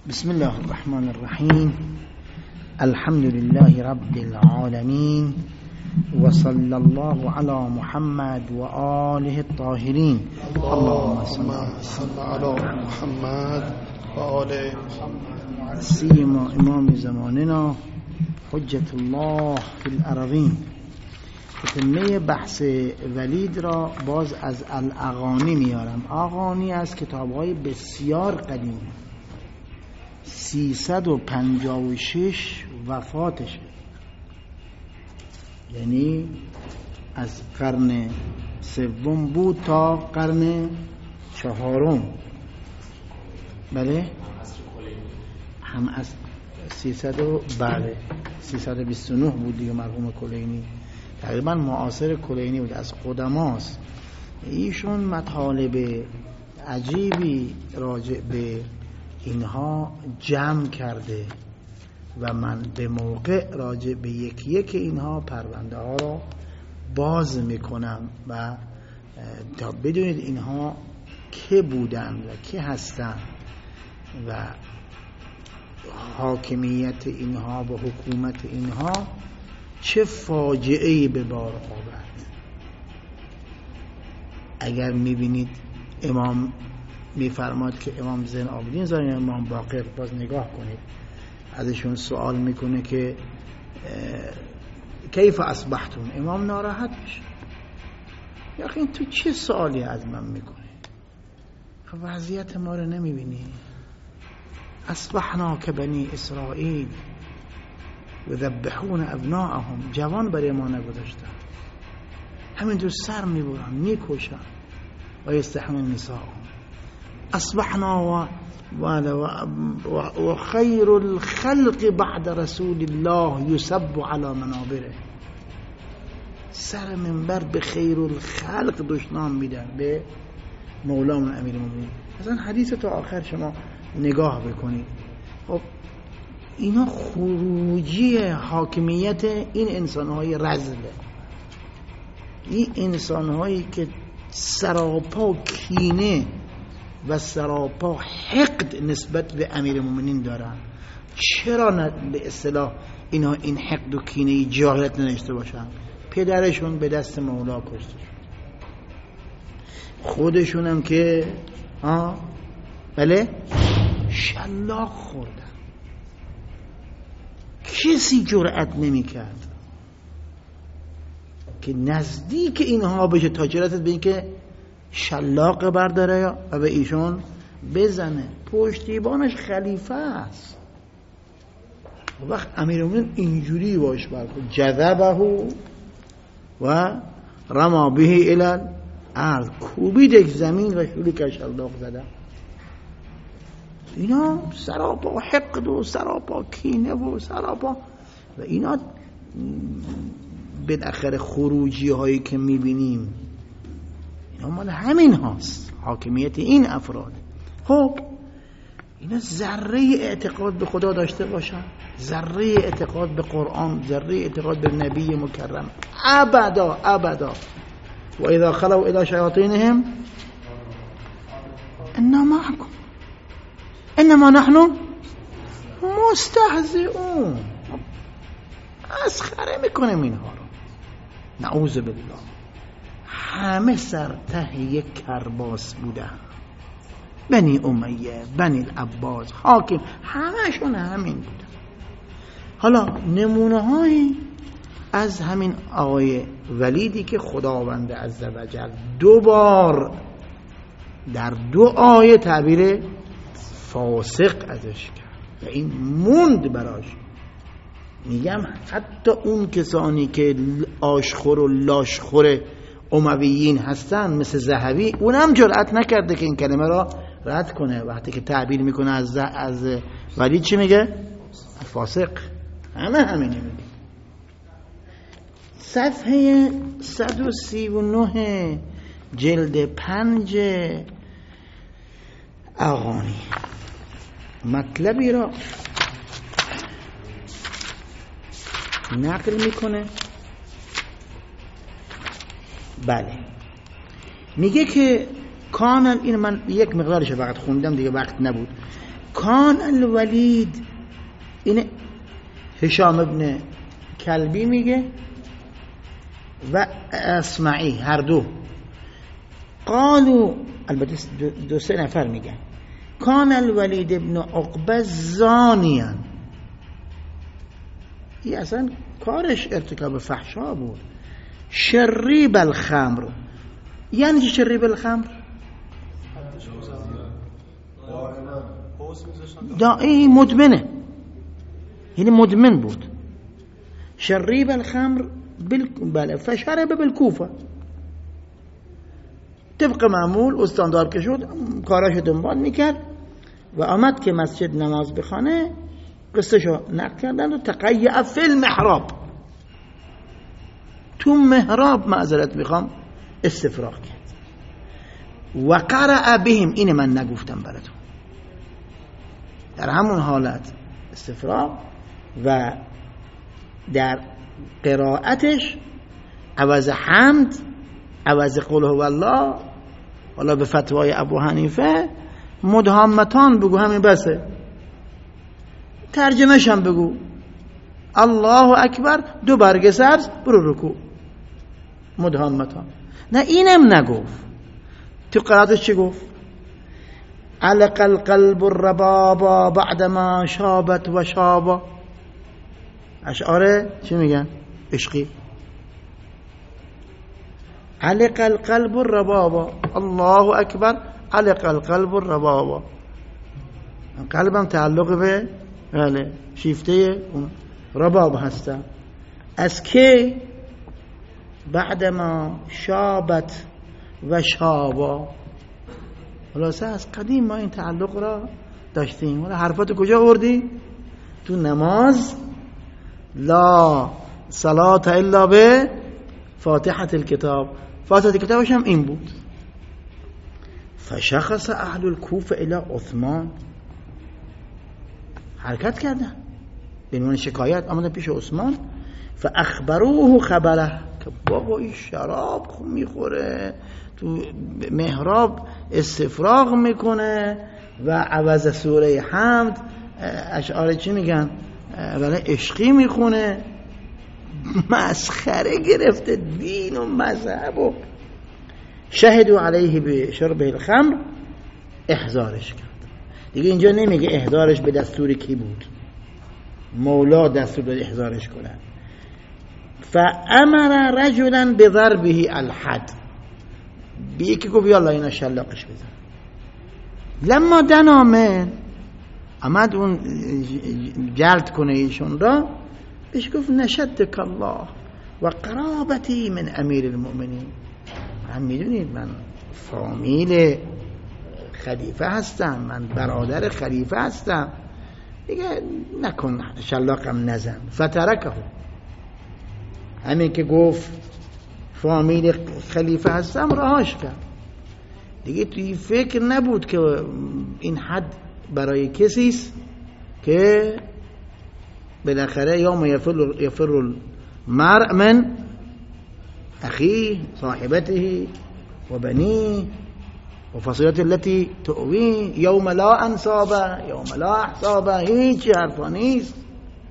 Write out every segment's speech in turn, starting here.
بسم الله الرحمن الرحیم. الحمد لله رب العالمین و صلی الله علی محمد و آله الطاهرین. اللهم صل علی محمد و آل محمد. سیما امام زماننا حجت الله فی الارضین. تتمه بحث ولید را باز از الاغانی میارم. اغانی از کتاب‌های بسیار قدیم، 356 وفاتشه، یعنی از قرن سوم بود تا قرن چهارم. بله هم از 329 بود دیگه. مرحوم کلینی تقریبا معاصر کلینی بود، از قدماست. ایشون مطالب عجیبی راجع به اینها جمع کرده و من به موقع راجع به یکی اینها پرونده ها را باز میکنم و تا بدونید اینها که بودن و که هستن و حاکمیت اینها و حکومت اینها چه فاجعه‌ای به بار آورد. اگر میبینید امام میفرماد که امام زین العابدین زاین امام باقر، باز نگاه کنید، ازشون سوال میکنه که کیف اصبحتون؟ امام ناراحت میشه. یا این تو چه سوالی از من میکنه؟ وضعیت ما رو نمیبینی؟ اصبحنا که بنی اسرائیل یذبحون ابناءهم، جوان برای ما نگذاشتن، همین دو سر میبرن میکشن و یستحیون نساءهم. اصبحنا و خیر الخلق بعد رسول الله یسب علی منابره. سر منبر به خیر الخلق دشنام میدن، به مولامون امیرالمومنین. مثلا حدیث تا آخر شما نگاه بکنید. خب اینا خروجی حاکمیت این انسانهای رذله، این انسانهایی که سراپا کینه و سراپا حقد نسبت به امیرالمومنین دارن. چرا به اصطلاح اینها این حقد و کینه جاهلیت نداشته باشن؟ پدرشون به دست مولا کشته شد، خودشون هم که بله شلاق خوردن، کسی جرأت نمی کرد که نزدیک اینها بشه تا جرأت به این که شلاق برداره و به ایشون بزنه. پشتیبانش خلیفه است. وقت امیرالمومنین اینجوری باش برکن، جذبه و رما به الى الارض، کوبید یک زمین و شروع که شلاق زدن. اینا سراپا حقد و سراپا کینه و سراپا، و اینا بالاخره خروجی هایی که میبینیم اینا مال همین هاست، حاکمیت این افراد. خب اینا ذره اعتقاد به خدا داشته باشن، ذره اعتقاد به قرآن، ذره اعتقاد به نبی مکرم، ابدا. و اذا خلوا الى شیاطینهم انما نحن مستهزئون. مسخره میکنیم اینها رو. نعوذ بالله. همه سر ته یک کرباس بودن، بنی امیه، بنی العباس، حاکم، همشون همین بودن. حالا نمونه هایی از همین آقای ولیدی که خداوند عزوجل 2 بار در 2 آیه تعبیر فاسق ازش کرد و این موند براش. میگم حتی اون کسانی که آشخور و لاشخور امویین هستن مثل ذهبی، اونم جرأت نکرده که این کلمه را رد کنه. وقتی که تعبیر میکنه از ولید چی میگه؟ فاسق. همینه میگه. صفحه 139 جلد 5 اغانی مطلبی را نقل میکنه. بله میگه که کانن، این من یک مقدارش فقط خوندم دیگه وقت نبود. کان الولید، این هشام ابن کلبی میگه و اسمعی هر دو، قالوا، البته دو سه نفر میگن، کان الولید ابن عقبه زانیان، این اصلا کارش ارتکاب فحشا بود. شریب الخمر، یعنی چی شریب الخمر؟ این مدمنه، یعنی مدمن بود. شریب الخمر بله، فشرب بالکوفه، طبق معمول استاندار که شد کاراشو دنبال میکرد و آمد که مسجد نماز بخانه، قصهشو نقل کردن و تقیع فی المحراب، تو محراب معذرت میخوام استفراغ کرد. و قرأ بهم، اینه من نگفتم براتون، در همون حالت استفراغ و در قرائتش عوض حمد، عوض قل هو الله، والا به فتوای ابو حنیفه مدهامتان بگو، همین بسه. ترجمهش هم بگو الله اکبر، دو برگ سبز، برو رکوع، مدهامتان. نه اینم نگفت، تو قرائتش چی گفت؟ علق القلب الربابا بعدما شابت و شابا. اشعاره چی میگن؟ عشقی. علق القلب الربابا، الله اکبر، علق القلب الربابا. قلبم تعلق به بله شیفته اون رباب هستم. از که بعدما شابت و شابا، خلاصه از قدیم ما این تعلق را داشتیم. ولی حرفات کجا آوردی؟ تو نماز لا صلاة الا به فاتحة الكتاب، فاتحة الكتابش هم این بود. فشخص اهل الكوفه الى عثمان، حرکت کردن به عنوان شکایت، آمدن پیش عثمان. فاخبروه خبره که بابا این شراب میخوره، تو محراب استفراغ میکنه و عوض سوره حمد اشعار چی میگن؟ ولی عشقی میخونه، مسخره گرفته دین و مذهب. و شهدوا علیه به شرب الخمر، احضارش کرد. دیگه اینجا نمیگه احضارش به دستور کی بود، مولا دستور داد احضارش کنن. فامر رجلا بضربه الحد، به یکی گفت یالا اینا شلاقش بزن. لما دنا من، آمد اون جلد کنه ایشون را، بهش گفت نشدک الله و قرابتی من امیر المؤمنین، من میدونید من فامیل خلیفه هستم، من برادر خلیفه هستم، دیگه نکن شلاقم نزن. فترکه، همین که گفت فامیل خلیفه هستم رهاش کرد. دیگه توی فکر نبود که این حد برای کسی است که بالاخره یوم یفر المرء من اخیه صاحبته و بنیه و فصیلته التي تؤویه، یوم لا انصابه یوم لا احسابه، هیچ حرفا نیست.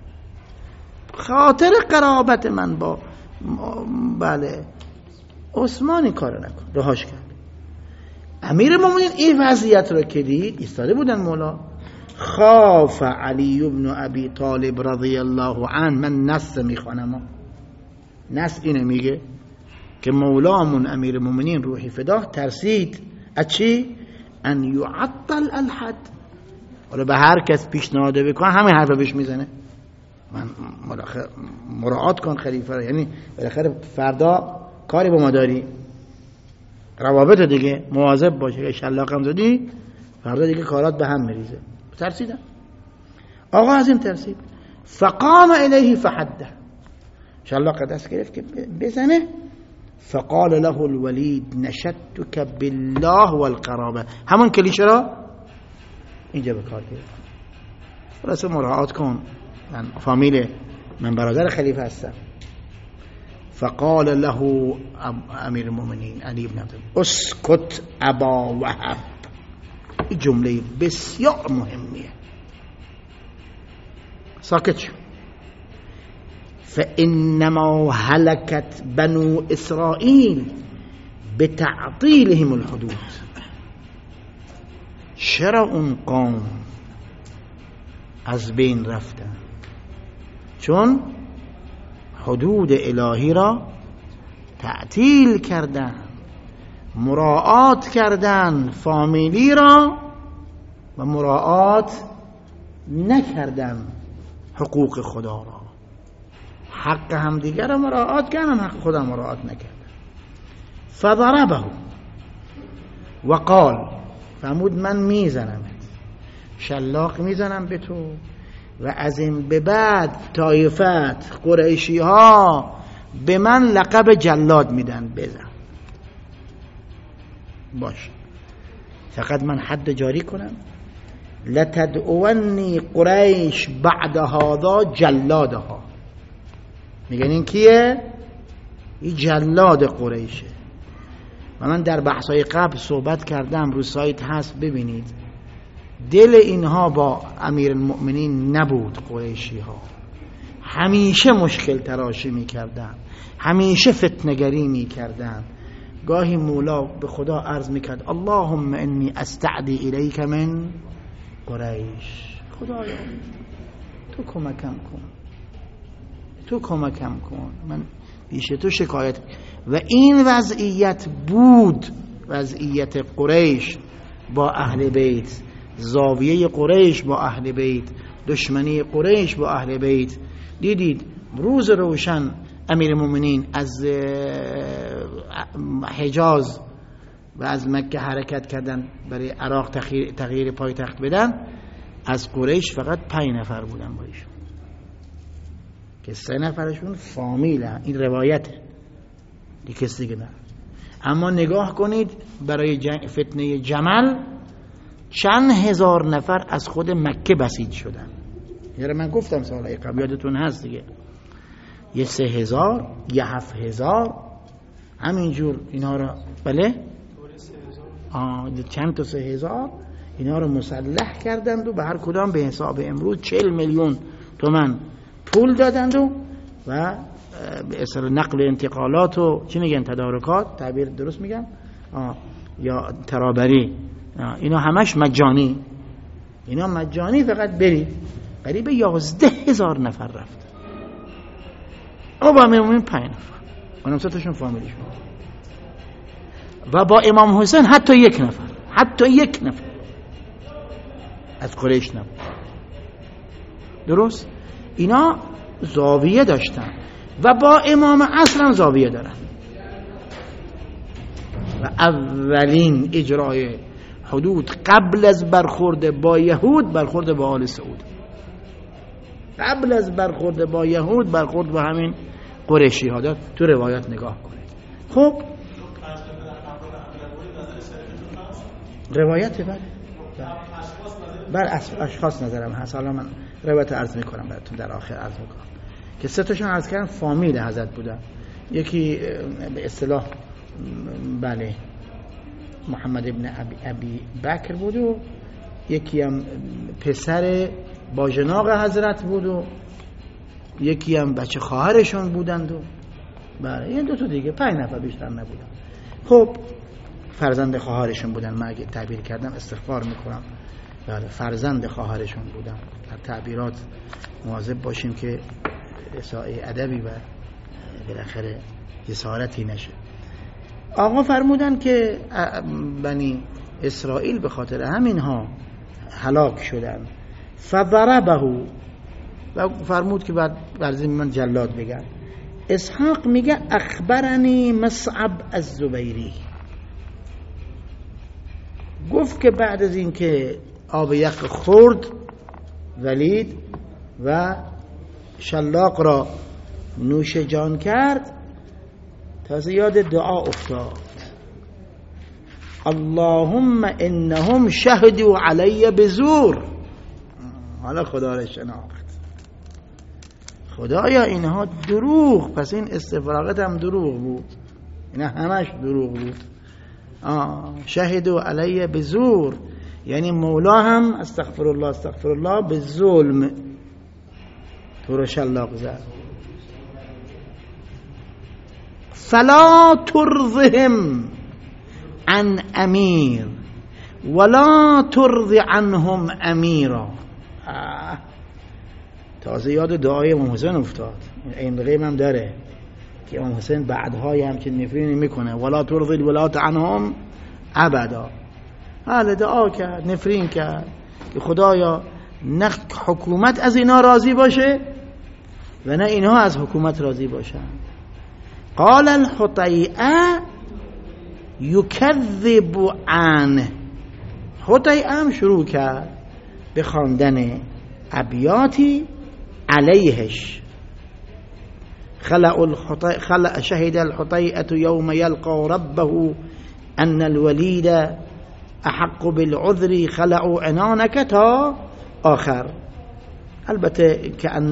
خاطر قرابت من با بله عثمانی کار نکن، رهاش کرد. امیر مومنین این وضعیت رو که دید، ایستاده بودن مولا. خاف علی بن ابی طالب رضی الله عنه، من نص میخوانم، نص اینو میگه که مولامون امیر مومنین روحی فداه ترسید از چی؟ ان یعطل الحد. حالا به هر کس پیشنهاد بکن همین حرف بهش میزنه، من مراعات کن خلیفه رو، یعنی بالاخره فردا کاری با ما داری، روابط دیگه مواظب باشه که شلاقم زدی فردا دیگه کارات به هم میریزه. ترسیدم. آقا از این ترسید. فقام الیه فحده، شلاق دست گرفت که بزنه. فقال له الولید نشدتک بالله والقرابه، همون کلیشه را اینجا به کار گرفت. خلاص مراعات کن، من فامیل، من برادر خلیفه هستم. فقال له امیر المؤمنین علی بن ابی اسکت ابا وهب. این جمله بسیار مهمیه. ساکت شو. فإنما هلكت بنو إسرائيل بتعطيلهم الحدود. چرا اون قوم از بین رفتن؟ چون حدود الهی را تعطیل کردن، مراعات کردن فامیلی را و مراعات نکردن حقوق خدا را. حق همدیگر را مراعات کردن، حق خدا مراعات نکردن. فضربه و قال، فرمود من میزنم، شلاق میزنم به تو و از این به بعد طایفت قریشی ها به من لقب جلاد میدن. بزن باش، فقط من حد جاری کنم. لتدعونی قریش بعد هذا جلادها. میگن این کیه؟ این جلاد قریشه. و من در بحثای قبل صحبت کردم، رو سایت هست ببینید. دل اینها با امیر المؤمنین نبود. قریشی ها همیشه مشکل تراشی میکردن، همیشه فتنگری میکردن. گاهی مولا به خدا عرض میکرد اللهم انی استعدی الیک من قریش. خدایا تو کمکم کن، تو کمکم کن، من پیش تو شکایت. و این وضعیت بود، وضعیت قریش با اهل بیت، زاویه قریش با اهل بیت، دشمنی قریش با اهل بیت. دیدید روز روشن امیر مومنین از حجاز و از مکه حرکت کردن برای عراق تغییر پایتخت بدن. از قریش فقط 5 نفر بودن با ایشون که 3 نفرشون فامیله. این روایته، کسی دیگه نه. اما نگاه کنید برای فتنه جمل چند هزار نفر از خود مکه بسیج شدن. یعنی من گفتم سالهای قبل، یادتون هست دیگه، یه 3000 یه 7000 همینجور اینا رو، بله چند تا 3000 اینا رو مسلح کردند و به هر کدام به حساب امروز 40 میلیون تومان پول دادند و به اصل نقل انتقالات و چی میگن، تدارکات، تعبیر درست میگم یا ترابری، اینا همش مجانی. اینا مجانی، فقط برید. قریب 11000 نفر رفت. با امیر مومنین 5 نفر، اونم 3 تاشون فامیلیشون. و با امام حسین حتی 1 نفر، حتی 1 نفر از قریش نبود. درست؟ اینا زاویه داشتن و با امام عصر هم زاویه دارن. و اولین اجرای حدود قبل از برخورد با یهود، برخورد با آل سعود. قبل از برخورد با یهود، برخورد با همین قریشی ها. داد تو روایات نگاه کنید. خب روایت بر اشخاص نظرم هست. حالا من روایت عرض میکنم براتون، در آخر عرض میکنم که 3 تاشون عرض کردن فامیل حضرت بودن. یکی به اصطلاح بله محمد ابن ابی بکر بود و یکی هم پسر باجناق حضرت بود و یکی هم بچه خواهرشون بودند و بله این 2 تا دیگه، 5 نفر بیشتر نبودن. خب فرزند خواهرشون بودن. من اگه تعبیر کردم استغفار میکنم. بله فرزند خواهرشون بودن. در تعبیرات مواظب باشیم که اساءه ادبی و بالاخره جسارتی نشه. آقا فرمودن که بنی اسرائیل به خاطر همینها هلاک شدن. فضربه، و فرمود که بعد برزیم من جلاد بگن. اسحاق میگه اخبرنی مصعب الزبیری، گفت که بعد از این که آب یخ خورد ولید و شلاق را نوش جان کرد، تازه یاد دعا افتاد اللهم انهم شهدوا علی بزور. حالا خدا را شناخت، خدایا اینها دروغ، پس این استفراغت هم دروغ بود، اینا همش دروغ بود. شهدوا علی بزور یعنی مولا هم استغفر الله به ظلم تو رو شلاق زد. فلا ترضهم عن امیر ولا ترض عنهم امیرا. تازه یاد دعای امام حسین افتاد، این غیب هم داره که امام حسین بعدهای همچین نفرینی میکنه، ولا ترض الولات عنهم ابدا. حالا دعا کرد، نفرین کرد که خدایا نه حکومت از اینا راضی باشه و نه اینها از حکومت راضی باشن. قال الحطیئه یکذب عنه. حطیئه هم شروع کرد به خواندن ابیاتی علیهش. شهد الحطیئه یوم یلقى ربه ان الولید احق بالعذر خلعوا عنانك تا آخر. البته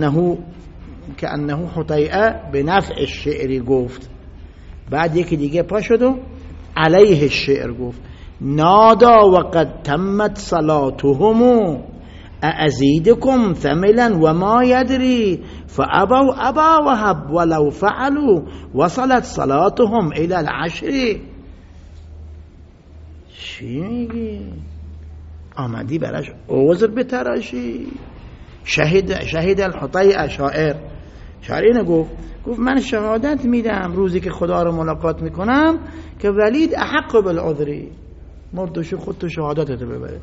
کأنه حطیئه به نفع الشعری گفت، بعد یکی دیگه پا شد و علیه الشعر گفت. نادا وقد تمت صلاتهم اازیدکم ثملا وما یدری فابوا ابا وهب ولو فعلوا وصلت صلاتهم الى العشر. چی میگی؟ آمدی براش عذر بتراشی؟ شهید الحطیئه شاعر اینو گفت من شهادت میدم روزی که خدا رو ملاقات میکنم که ولید احق بالعذری. مردشو خودتو شهادتتو ببره.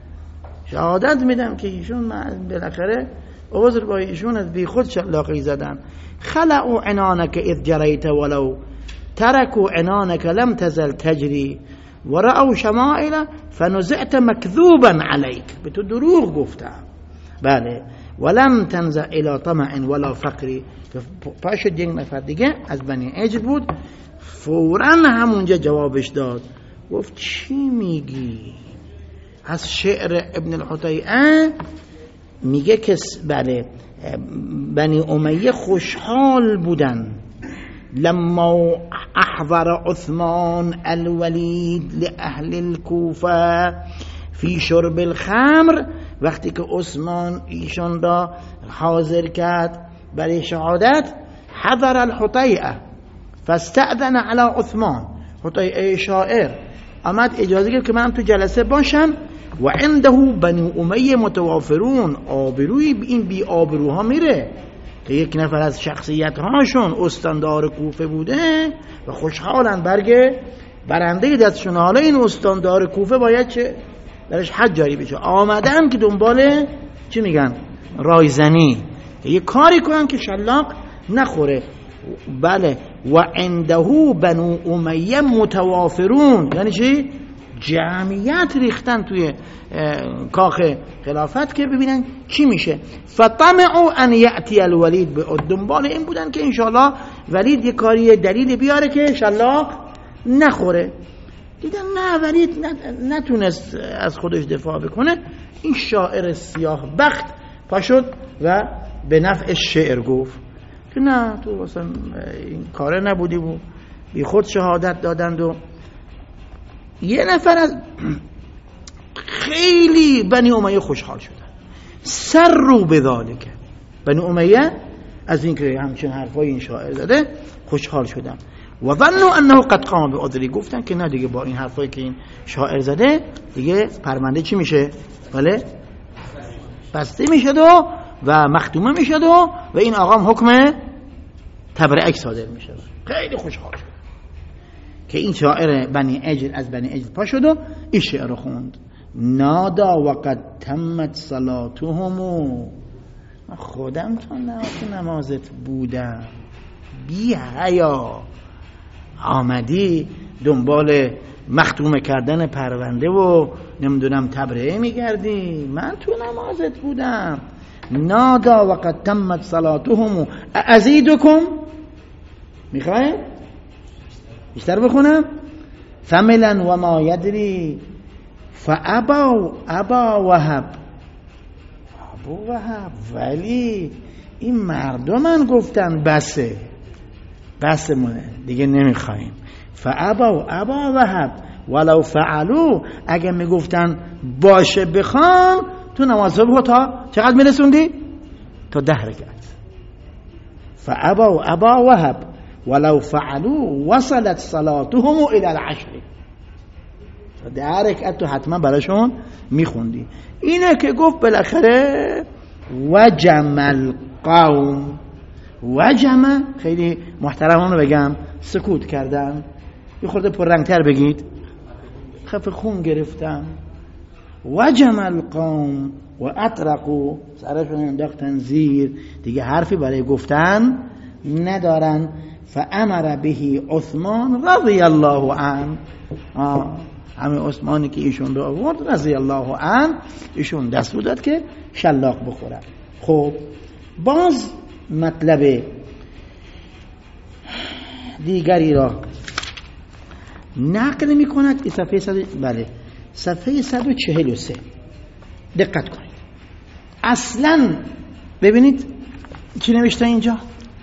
شهادت میدم که ایشون بالاخره عذر با ایشون از بی خود شلاقی زدن. خلعوا عنانك اذ جریت ولو تركوا عنانك لم تزل تجری ورأوا شمائل فنزعت مكذوبا عليك. به تو دروغ گفتم، بله، ولم تنزع الى طمع ولا فقری. پاشد یک نفر دیگه از بنی عجل بود، فوراً همونجا جوابش داد، گفت چی میگی؟ از شعر ابن الحطیئه میگه که بله بنی امیه خوشحال بودن لما احضر عثمان الولید لأهل الكوفه فی شرب الخمر. وقتی که عثمان ایشان را حاضر کرد برای شهادت، حضر الحطیئه فاستأذن على عثمان. حطیئه شاعر آمد اجازه گرفت که من تو جلسه باشم و عنده بنی امیه متوافرون. آبروی این بی آبروها میره که یک نفر از شخصیت هاشون استاندار کوفه بوده و خوشحالن برنده دستشون. حالا این استاندار کوفه باید چه درش حد جاری بشه. آمدن که دنبال چی میگن؟ رایزنی، یه کاری کنن که شلاق نخوره. بله، و عنده بنو امیه متوافرون، یعنی چی؟ جمعیت ریختن توی کاخ خلافت که ببینن چی میشه. فطمعوا ان یأتی الولید، به دنبال این بودن که انشاءالله ولید یه کاری دلیل بیاره که شلاق نخوره. دیدن نه، ولید نتونست از خودش دفاع بکنه. این شاعر سیاه بخت پا شد و به نفع شعر گفت که نه، تو اصلا این کاره نبودی و بی خود شهادت دادند. و یه نفر از خیلی بنی امیه خوشحال شدن، سر رو به ذالک. بنی امیه از این که همچین حرفای این شاعر زده خوشحال شدن و ظنوا انه قد قام بعذری. گفتن که نه دیگه با این حرفایی که این شاعر زده دیگه پرونده چی میشه؟ بله، بسته میشد و مختومه میشد و این آقام حکم تبرئه صادر میشه. خیلی خوشحال شد که این شاعر بنی عجل از بنی عجل پا شد و این شعر رو خوند. نادا وقد تمت صلاتهم. خودم تو نمازت بودم، بی حیا آمدی دنبال مختومه کردن پرونده و نمیدونم تبرئه میگردی، من تو نمازت بودم. نادا وقد تمت صلاتهم ازیدکم. میخوای بیشتر بخونم؟ ثملا و ما یدری ابا وهب. ابو وهب، ولی این مردمن گفتن بس مونه دیگه نمیخوایم. ابا وهب ولو فعلوا، اگه میگفتن باشه بخوام تو نماز صبح تا چقدر میرسوندی؟ تا 10 رکعت. فابوا ابا وهب ولو فعلوا وصلت صلاتهم الى العشر. در رکعت تو حتما براشون میخوندی. اینه که گفت بالاخره وجم القوم. وجم خیلی محترمانه بگم سکوت کردن، یه خورده پررنگتر بگید، خف خون گرفتن. وجم القوم و اطرقوا، سرشون انداختن زیر، دیگه حرفی برای گفتن ندارن. فامر به عثمان رضی الله عنه، همه عثمانی که ایشون رو آورد رضی الله عنه، ایشون دستور داد که شلاق بخورن. خب باز مطلب دیگری را نقل می کند. این صفحه 143 دقت کنید. اصلا ببینید چی نوشته اینجا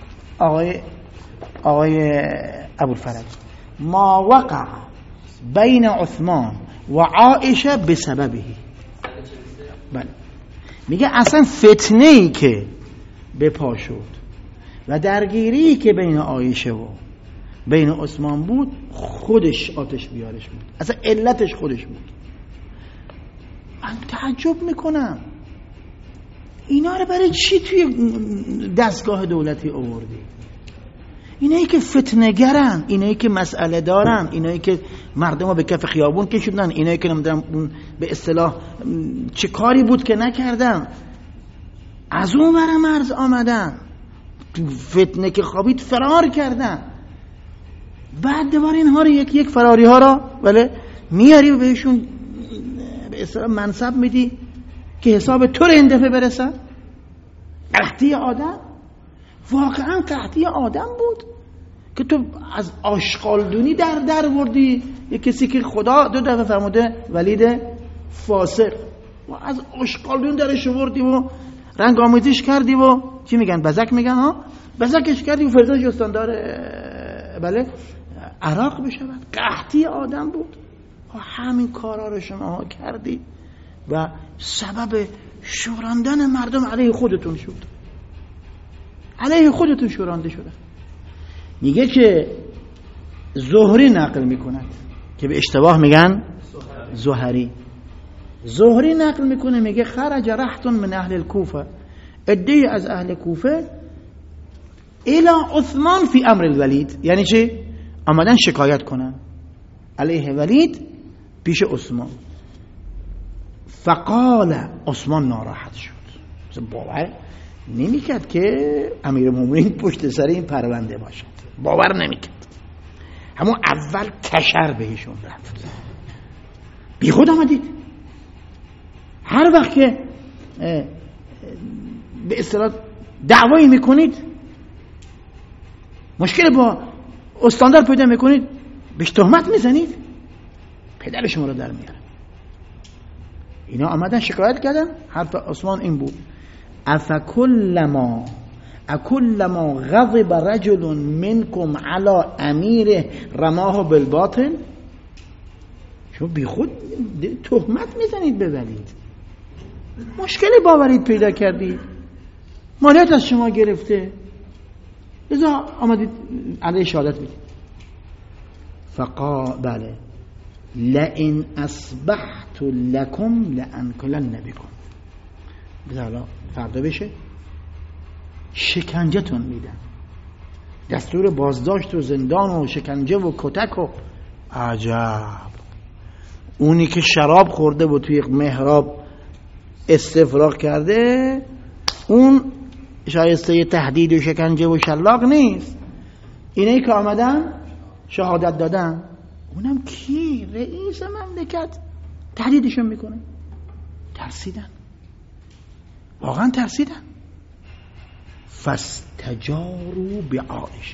آقای ابوالفرج: ما وقع بین عثمان و عائشه بسببه. بله، میگه اصلا فتنه‌ای که به پا شد و درگیری که بین عایشه و بین عثمان بود، خودش آتش بیارش بود، اصلا علتش خودش بود. من تعجب میکنم اینا رو برای چی توی دستگاه دولتی آوردی؟ اینایی که فتنه‌گرن، اینایی که مسئله دارن، اینایی که مردم رو به کف خیابون کشوندن، اینایی که نمیدونم به اصطلاح چه کاری بود که نکردن، از اون ور مرز آمدن، فتنه که خوابید فرار کردن. بعد دوباره اینها رو یک فراری ها را ولی میاری و بهشون به اصطلاح منصب میدی که حساب تو رو این دفعه برسن. قحطی آدم، واقعا قحطی آدم بود که تو از آشغالدونی در وردی. یک کسی که خدا 2 دفعه فرموده ولید فاسق، و از آشغالدونی درش وردی و رنگ آمیزیش کردی و چی میگن، بزک میگن ها، بزکش کردی و فرزادش استاندار بله عراق بشه. قحطی آدم بود. همین کارا رو شما کردی و سبب شوراندن مردم علیه خودتون شد، علیه خودتون شورانده شده. میگه که زهری نقل میکند که به اشتباه میگن زهری نقل میکنه، میگه خرج رهط من اهل الکوفه، عده‌ای از اهل کوفه الی عثمان فی امر الولید. یعنی چی؟ آمدن شکایت کنن علیه ولید پیش عثمان. فقال، عثمان ناراحت شد، باور نمیکرد که امیرالمومنین پشت سر این پرونده باشد، باور نمیکرد. همون اول کشر بهشون رفت. بی خود آمدید. هر وقت که به اصطلاح دعوایی میکنید، مشکل با استاندار پیدا میکنید، بهش تهمت میزنید، پدر شما رو در میاره. اینا آمدن شکایت کردن. حرف عثمان این بود: اکلما غضب رجل منکم علی امیر رماه بالباطل. شما بی خود تهمت میزنید به ولید، مشکلی با ولید پیدا کردید، مالیات از شما گرفته، لذا آمدید علیه شهادت بدید. بله، لئن اصبحت لکم لانکلن بکم. بذار فردا بشه شکنجهتون میدن، دستور بازداشت و زندان و شکنجه و کتک و عجب. اونی که شراب خورده و توی محراب استفراغ کرده، اون شایسته تهدید و شکنجه و شلاق نیست. اینایی که آمدن شهادت دادن، اونم کی؟ رئیس مملکت تهدیدشون میکنه. ترسیدن، واقعا ترسیدن. فاستجاروا بعائشه،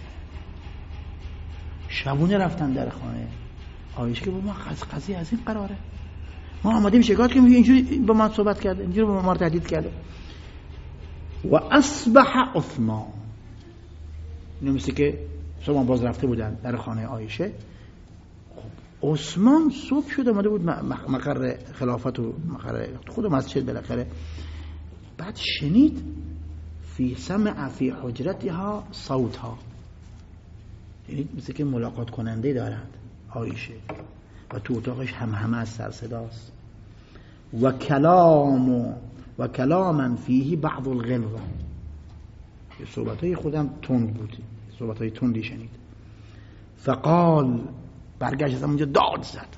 شبونه رفتن در خانه عایشه که با ما قضیه از این قراره، ما آمدیم شکایت کنیم اینجوری با ما صحبت کرده، اینجوری با ما تهدید کرده. و اصبح عثمان، اینو مثل که شما باز رفته بودن در خانه عایشه. خب عثمان صبح شد آمده بود مقر خلافت و مقر خود مسجد بالاخره. بعد شنید سمع فی حجرتها صوتها، یعنی مثل که ملاقات کننده دارد عایشه و تو اتاقش همه از سر صداست. و کلاما فیه بعض الغلظه، صحبتهای خودم تند بود، صحبتهای تندی شنید. فقال، برگشت از اونجا داد زد،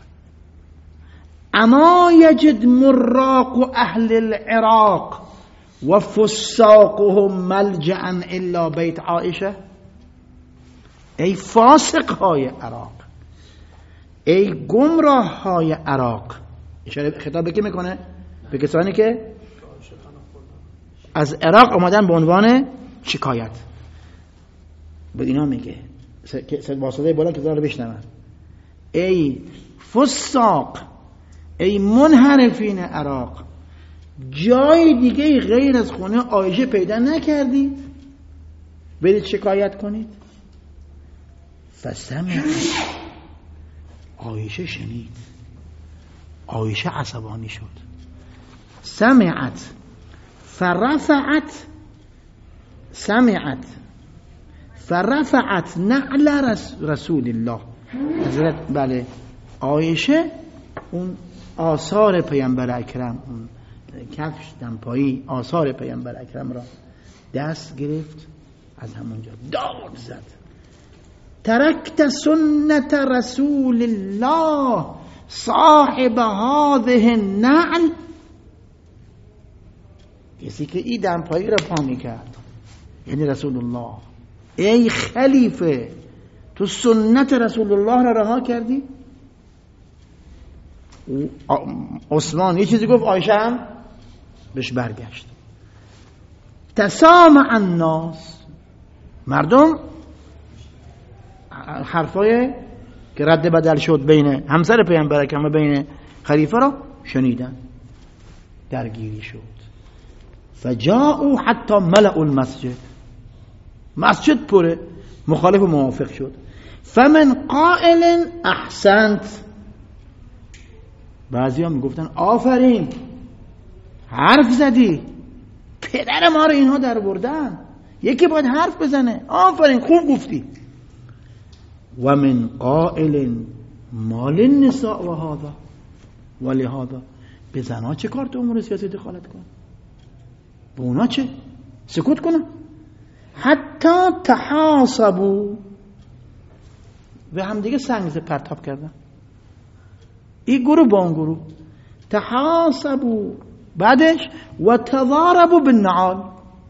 اما یجد مراق اهل العراق و فساقهم ملجأ الا بیت عائشه. ای فاسق های عراق، ای گمراه های عراق، اشاره خطاب به کی میکنه؟ به کسانی که از عراق اومدن به عنوان شکایت. به اینا میگه با صدای بلند که داره بشنون، ای فساق، ای منحرفین عراق، جای دیگه غیر از خونه عایشه پیدا نکردید برید شکایت کنید؟ فسمع، عایشه شنید، عایشه عصبانی شد. سمعت فرفعت نعل رسول الله. حضرت بله عایشه اون آثار پیامبر اکرم، اون کفش دمپایی آثار پیامبر اکرم را دست گرفت، از همونجا داد زد، ترکت سنت رسول الله صاحب هذه النعل. کسی که این دمپایی را پا میکرد یعنی رسول الله. ای خلیفه، تو سنت رسول الله را رها کردی؟ عثمان یه چیزی گفت، عایشه هم بهش برگشت. تسامع الناس، مردم حرفای که رد بدل شد بین همسر پیامبر اکرم و بین خلیفه را شنیدن، درگیری شد. فجاءوا حتی ملأوا المسجد، مسجد پره، مخالف و موافق شد. فمن قائل احسنت، بعضی ها میگفتن آفرین، حرف زدی، پدر ما رو اینها در بردن، یکی باید حرف بزنه، آفرین خوب گفتی. و من قائل مال النساء و هذا و لهذا، به زنها چه کار تو امور سیاسی دخالت کن؟ به اونا چه؟ سکوت کنن. حتی تحاسبوا، و هم دیگه سنگ پرتاب کردن، این گروه با اون گروه. تحاسبوا، بعدش و تضاربوا بالنعال،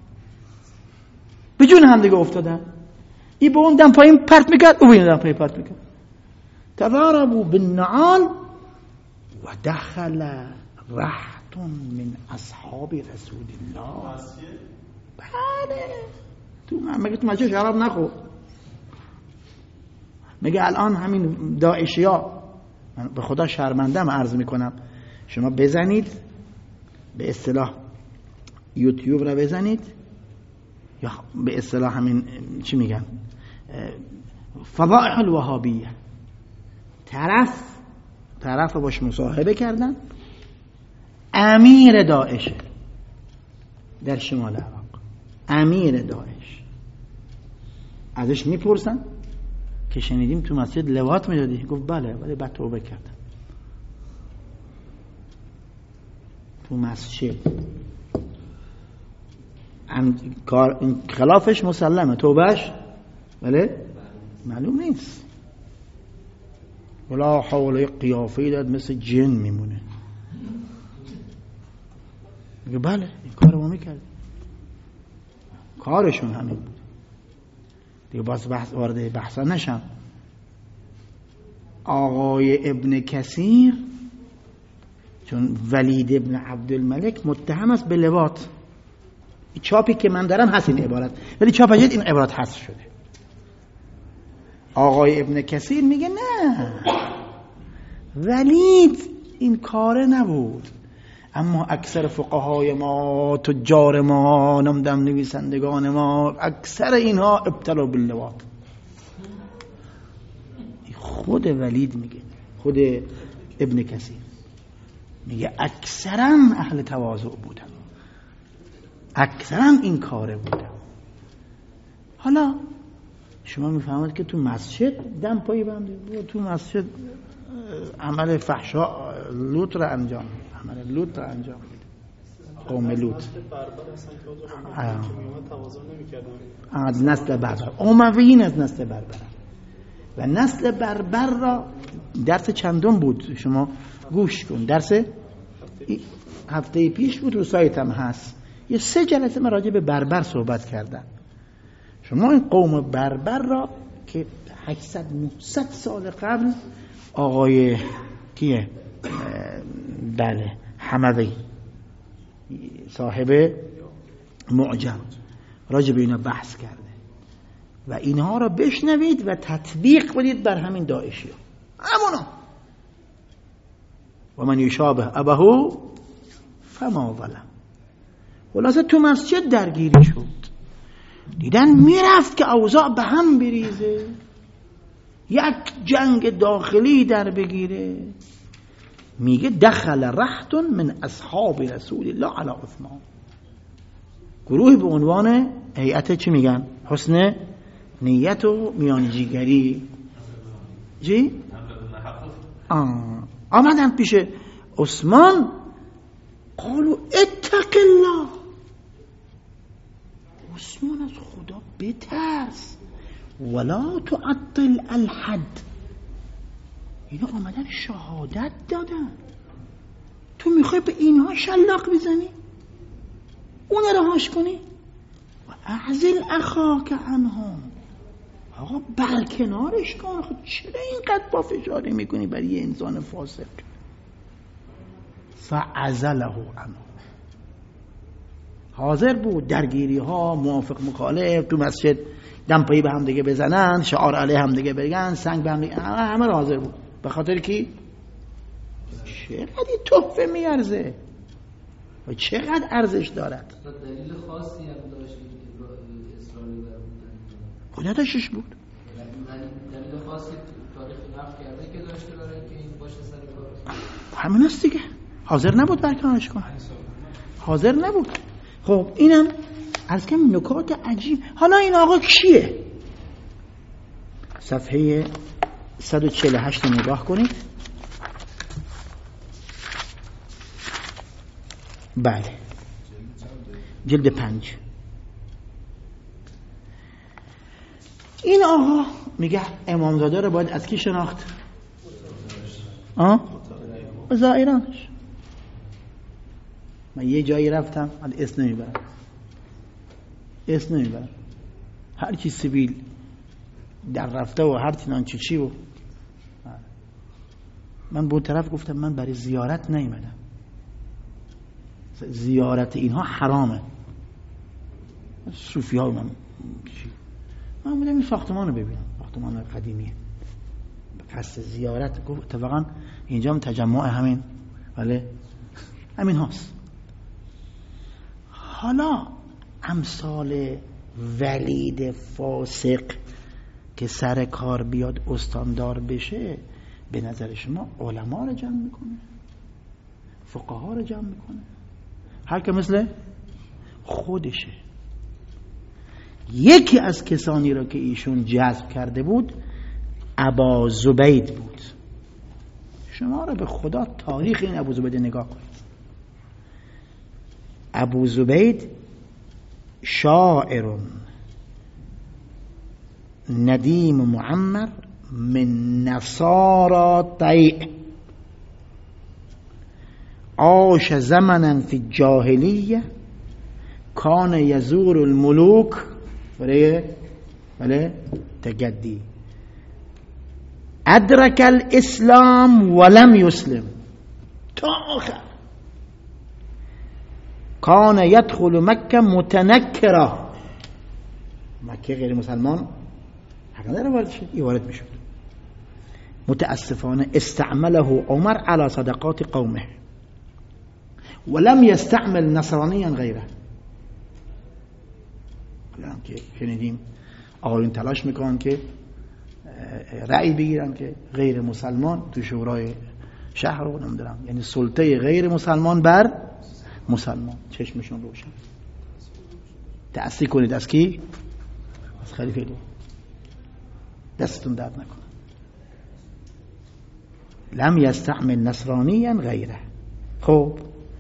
به جون هم دیگه افتادن، این به اون دم پایین پرت میکرد، او به این دم پایین پرت میکرد. تضاربوا بالنعال و دخل رهط من اصحاب رسول الله. بله، مگه تو مسجد شراب نخور؟ مگه الان همین داعشیا، من به خدا شرمندم عرض میکنم، شما بزنید به اصطلاح یوتیوب را بزنید، یا به اصطلاح همین چی میگن فضائح الوهابیه، طرف باش مصاحبه کردن، امیر داعش در شمال عراق، امیر داعش، ازش میپرسن که شنیدیم تو مسجد لواط میدادی؟ گفت بله، ولی بعد توبه کردم. تو مسجد خلافش مسلمه، توبهش بله معلوم نیست. ولا حول، قیافه‌ای داد مثل جن میمونه. میگه بله این کارو ما میکردیم، کارشون همین بود دیگه. باز وارد بحثا نشم. آقای ابن کثیر، چون ولید ابن عبدالملک متهم است به لواط، چاپی که من دارم هست این عبارت، ولی چاپ جدید این عبارت حذف شده. آقای ابن کثیر میگه نه، ولید این کاره نبود، اما اکثر فقهای ما، تجار ما، نمیدونم نویسندگان ما، اکثر اینها ابتلا باللواط. خود ولید میگه، خود ابن کثیر میگه اکثرا اهل تواضع بودن، اکثرا این کاره بوده. حالا شما میفهمید که تو مسجد دم پایی بنده، تو مسجد عمل فحشا لوط را انجام میده. قوم لوط از نسل بربر، امویین از نسل بربر و نسل بربر را درس چندم بود شما گوش کن، درس هفته پیش بود، رو سایت هم هست، یه 3 جلسه من راجع به بربر صحبت کردم. شما این قوم بربر را که 800-900 سال قبل آقای کیه؟ بله حموی صاحب معجم راجع به اینا بحث کرده و اینها را بشنوید و تطبیق بدید بر همین داعشی همونا. و من یشابه ابهو فما ظلم. خلاصه تو مسجد درگیری شد، دیدن میرفت که اوضاع به هم بریزه، یک جنگ داخلی در بگیره. میگه دخل رهط من اصحاب رسول الله علی عثمان، گروه به عنوان هیئت چی میگن؟ حسن نیت و میانجیگری آمدن پیش عثمان، قالوا اتق الله، عثمان از خدا بترس، ولا تعطل الحد. اینا آمدن شهادت دادن، تو میخوای به اینها شلاق بزنی، اون رهاش کنی؟ و اعزل اخاک عنهم، آقا برکنارش کن. خود چرا اینقدر با فشاری میکنی برای یه انسان فاسق؟ فعزله عنهم. حاضر بود درگیری ها، موافق مخالف تو مسجد دمپایی به هم دیگه بزنن، شعار علیه هم دیگه بگن، سنگ به هم دیگه، همه حاضر بود. به خاطر کی؟ چقدر تحفه میارزه و چقدر ارزش دارد. دلیل خاصی هم داشت که اسرائیل بودن، خدا داشتش بود. دلیل خاصی تاریخ نقل کرده که داشته برای که این باشه سر کار. همین است دیگه، حاضر نبود برکنارش کنه، حاضر نبود. خب اینم از کم نکات عجیب. حالا این آقا کیه؟ صفحه 148 نگاه کنید. بله جلد 5. این آقا میگه امامزاده رو باید از کی شناخت؟ زائرانش. من یه جایی رفتم، اسم نمیبرم، هر چی سیبیل در رفته و هر چی و من به اون طرف گفتم من برای زیارت نیومدم، زیارت اینها حرامه. صوفی ها من بودم این ساختمان رو ببینم، ساختمان قدیمیه، قصد زیارت. گفت اتفاقا اینجا هم تجمع همین هاست. حالا امثال ولید فاسق که سر کار بیاد استاندار بشه، به نظر شما علما رو جمع میکنه، فقها رو جمع میکنه، هر که مثل خودشه. یکی از کسانی را که ایشون جذب کرده بود ابا زبید بود. شما را به خدا تاریخ این ابو زبید نگاه کنید. ابو زبید شاعر ندیم معمر من نصارى طیع، عاش زمنا فی الجاهلیه، کان یزور الملوک بله تجدی، ادرک الاسلام ولم یسلم تا آخر. کان یدخل مکه متنکرا، مکه غیر مسلمان حق نداره وارد شد، وارد میشد. متاسفانه استعمله عمر على صدقات قومه ولم يستعمل نصرانيا غیره. الان که شنیدیم آقایون تلاش میکنن که رأی بگیرن که غیر مسلمان تو شورای شهر رو نمیدونم، یعنی سلطه غیر مسلمان بر مسلمان، چشمشون روشن. تأسی کنید از کی؟ از خلیفه دوم. دستتون درد نکنه. لم یستعمل نصرانیا غیره. خب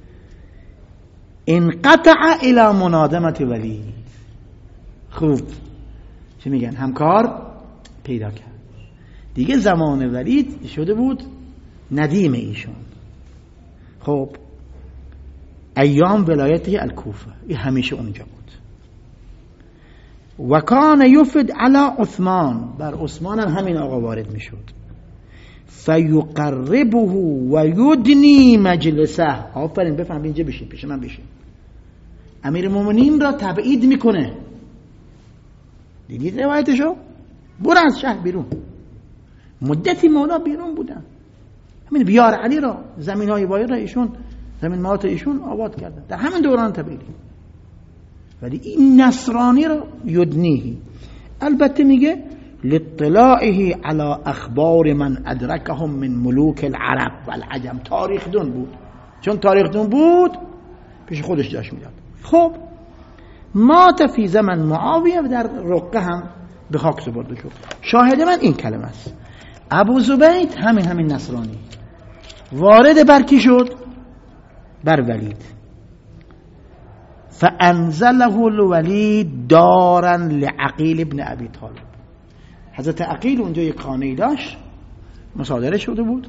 انقطع الى منادمت ولی. خوب چه میگن؟ همکار پیدا کرد. دیگه زمان ولید شده بود ندیم ایشون. خب ایام ولایته الکوفه، این همیشه اونجا بود. و کان یفد علی عثمان، بر عثمان هم همین آقا وارد میشد. فیقربه و یدنی مجلسه. آفرین، بفهم اینجا بشین، پیش من بشین. امیر مومنین را تبعید میکنه. دیدید روایتشو؟ برو از شهر بیرون. مدتی مولا بیرون بودن. همین بیار علی را، زمین های بایر را ایشون، زمین مات ایشون آباد کردن در همین دوران تبعیدی. ولی این نصرانی را یدنیه، البته میگه لاطلاعه علی اخبار من ادرکهم من ملوک العرب و العجم. تاریخ دون بود، چون تاریخ دون بود پیش خودش جاش میداد. خب مات فی زمن معاویه و در رقه هم به خاک سپرده شد. شاهد من این کلمه است. ابو زبید همین نصرانی وارد برکی شد؟ بر ولید. فانزله الولید دارا لعقیل ابن ابی طالب. حضرت عقیل اونجا یک خانه‌ای داشت، مصادره شده بود،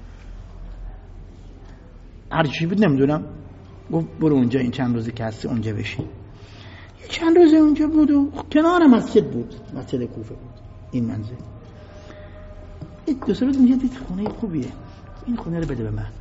هر چی بود نمیدونم، گفت برو اونجا این چند روزی که هستی اونجا بشین. یه چند روزی اونجا بود و کنار مسجد بود، مسجد کوفه بود این منزل. دو سه روز اونجا دید خونه خوبیه، این خونه رو بده به من.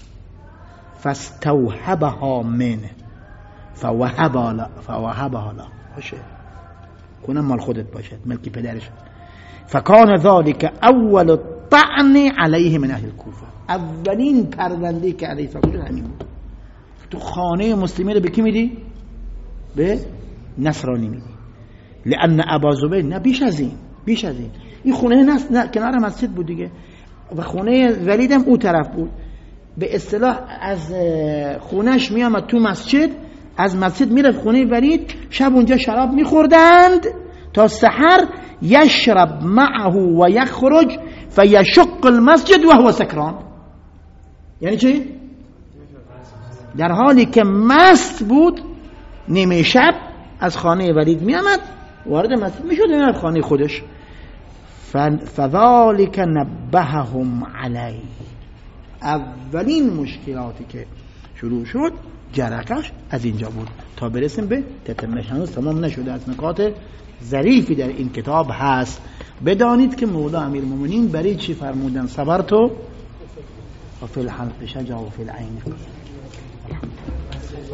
فاستوهبها منه فوهبها له. باشه، کنم مال خودت باشد، ملکی پدرش. فکان ذالک اول الطعن علیه من اهل الکوفه. اولین پرونده که علیه صاحب همین بود. تو خانه مسلمی رو به کی میدی؟ به نصرانی میدی. لان ابا زبیر نه بیش از این این خونه نه کنار مسجد بود دیگه، و خونه ولید هم اون طرف بود. به اصطلاح از خونش میامد تو مسجد، از مسجد میرفت خونه ولید، شب اونجا شراب میخوردند تا سحر. یشرب معه و یخرج فیشق المسجد و هو سکران. یعنی چی؟ در حالی که مست بود نیمه شب از خانه ولید میامد وارد مسجد میشد و خانه خودش. فذالک نبههم علی. اولین مشکلاتی که شروع شد جرقش از اینجا بود تا برسیم به تتمش. هنوز تمام نشده، از نکات ظریفی در این کتاب هست. بدانید که مولا امیرالمومنین برای چی فرمودن؟ صبرتو و فی الحلق شجا و فی العین.